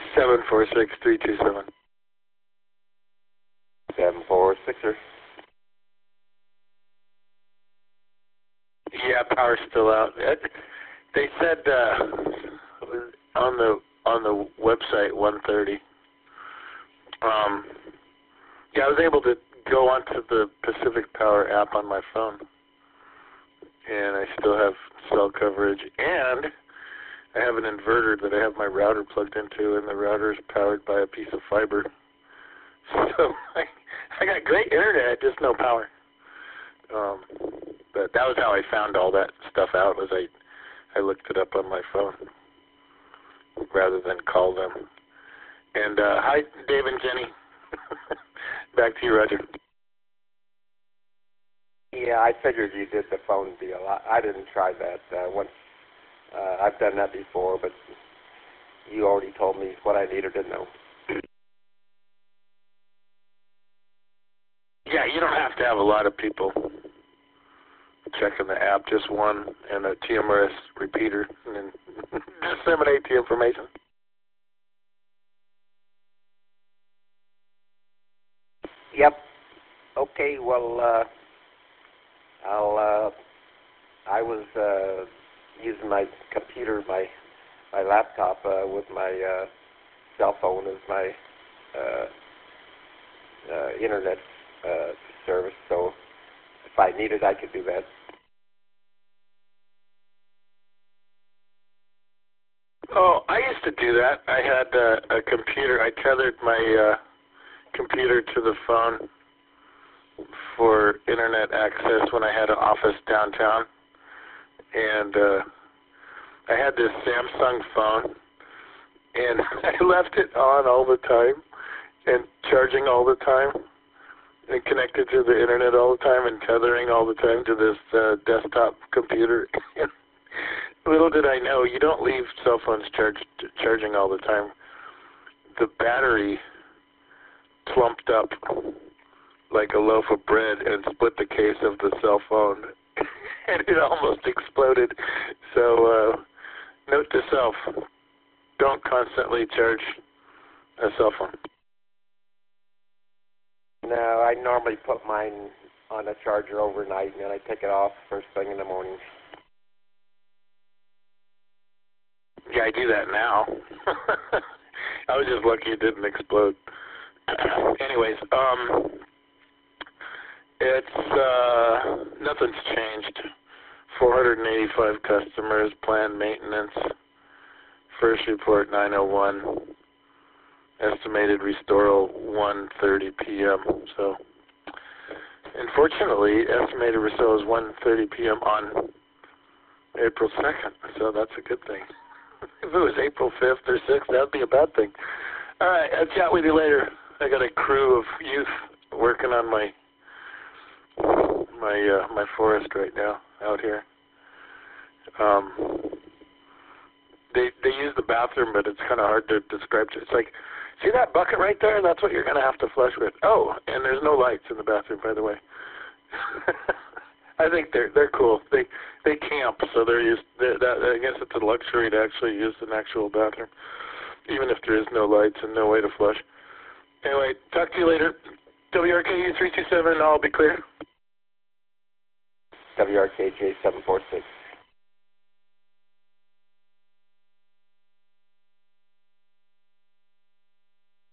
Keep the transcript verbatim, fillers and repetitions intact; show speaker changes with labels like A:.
A: seven four six, three two seven.
B: seven four sixer.
A: Yeah, power's still out. It, they said uh, on the on the website one thirty. Um, yeah, I was able to go onto the Pacific Power app on my phone, and I still have cell coverage, and I have an inverter that I have my router plugged into, and the router is powered by a piece of fiber. So I, I got great internet, just no power. Um, but that was how I found all that stuff out. Was I I looked it up on my phone rather than call them. And uh, hi, Dave and Jenny. Back to you, Roger.
B: Yeah, I figured you did the phone deal. I, I didn't try that. Uh, once uh, I've done that before, but you already told me what I needed to know.
A: Yeah, you don't have to have a lot of people checking the app. Just one and a T M R S repeater, and then disseminate the information.
B: Yep. Okay. Well, uh, I'll. Uh, I was uh, using my computer, my my laptop, uh, with my uh, cell phone as my uh, uh, internet uh, service. So if I needed, I could do that.
A: Oh, I used to do that. I had uh, a computer. I tethered my uh, computer to the phone for internet access when I had an office downtown. And uh, I had this Samsung phone, and I left it on all the time and charging all the time and connected to the internet all the time and tethering all the time to this uh, desktop computer. Little did I know, you don't leave cell phones charged, charging all the time. The battery plumped up like a loaf of bread and split the case of the cell phone, and it almost exploded. So, uh, note to self, don't constantly charge a cell phone.
B: No, I normally put mine on a charger overnight, and then I take it off first thing in the morning.
A: Yeah, I do that now. I was just lucky it didn't explode. Anyways, um, it's, uh, nothing's changed. four hundred eighty-five customers, planned maintenance, first report nine oh one, estimated restoral one thirty p m So, unfortunately, estimated restoral is one thirty p m on April second, so that's a good thing. If it was April fifth or sixth, that would be a bad thing. All right, I'll chat with you later. I got a crew of youth working on my my uh, my forest right now out here. Um, they they use the bathroom, but it's kind of hard to describe. It's like, see that bucket right there? That's what you're going to have to flush with. Oh, and there's no lights in the bathroom, by the way. I think they're they're cool. They they camp, so they're used. They're, that, I guess it's a luxury to actually use an actual bathroom, even if there is no lights and no way to flush. Anyway, talk to you later. W R K U three two seven, I'll be clear.
B: W R K J seven four six.